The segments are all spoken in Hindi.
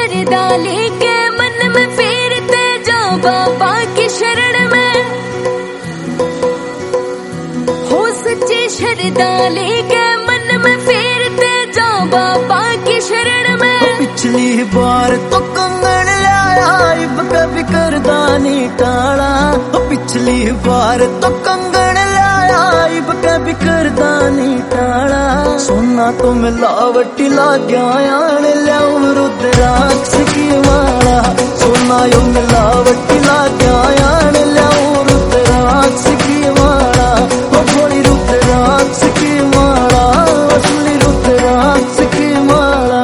शरदा लेके मन में फेरते जाओ बाबा की शरण में। हो सच्ची शरदा लेके मन में फेरते जाओ बाबा की शरण में। पिछली बार तो कंगन लाया इब कभी करदानी टाला। पिछली बार तो कंगन लाया इब कभी करदानी टाला। सोना तो मिलावटी लाग्या आन ल्याऊं रुद्राक्ष की माला। सोना यो मिलावटी लाग्या आन ल्याऊं रुद्राक्ष की माला। ओ भोली रुद्राक्ष की माला, असली रुद्राक्ष की माला।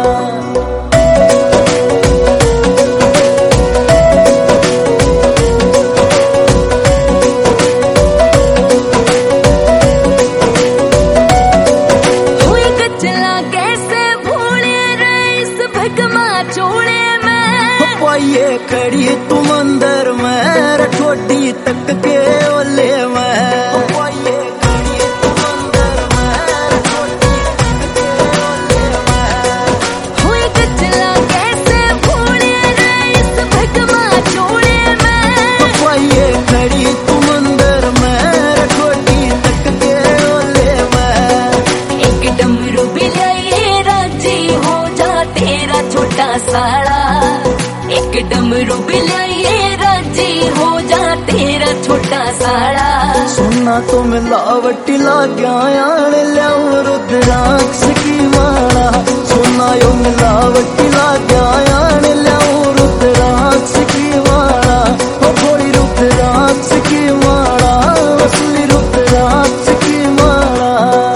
ये खड़ी तुम अंदर में ठोडी तक के ओले में। ये खड़ी तुम अंदर में ठोडी तक के ओले में। हुई कचला कैसे भूले रे इस भगमा चोले में। ये खड़ी तुम अंदर में ठोडी तक के ओले में। एक डमरू बिलाइए राजी हो जा तेरा छोटा साड़ा। एक डमरू बिलाइए राजी हो जा तेरा छोटा साड़ा। सोना तो मिलावटी लाग्या आन ल्याऊं रुद्राक्ष की माला। सोना यो मिलावटी लाग्या आन ल्याऊं रुद्राक्ष की माला। ओ भोली रुद्राक्ष की माला, असली रुद्राक्ष की माला।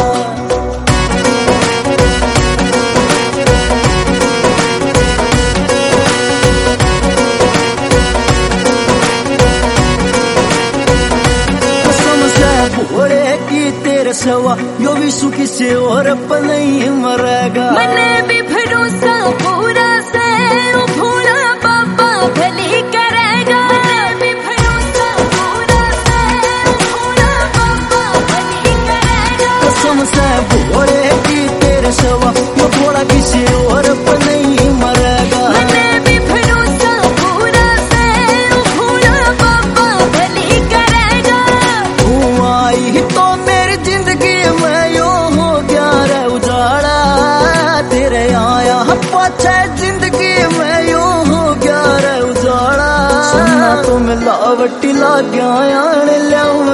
घोड़े की तेरे सवा यो विश्व किसी और पर नहीं मरेगा। मैंने भी भरोसा पूरा से ओ भोला बाबा भली करेगा। मैंने भी भरोसा पूरा से ओ भोला बाबा भली करेगा। कसम से घोड़े की तेरे सवा यो घोड़ा किसी और पर नहीं मरेगा। मैंने भी भरोसा पूरा से ओ भोला बाबा भली करेगा। तू आई तो मेरी जिंदगी में यो हो गया रे उजाड़ा। तेरे आया पाछे जिंदगी में यो हो गया रे उजाड़ा। सोना तो मिलावटी लाग्या आन ल्याऊं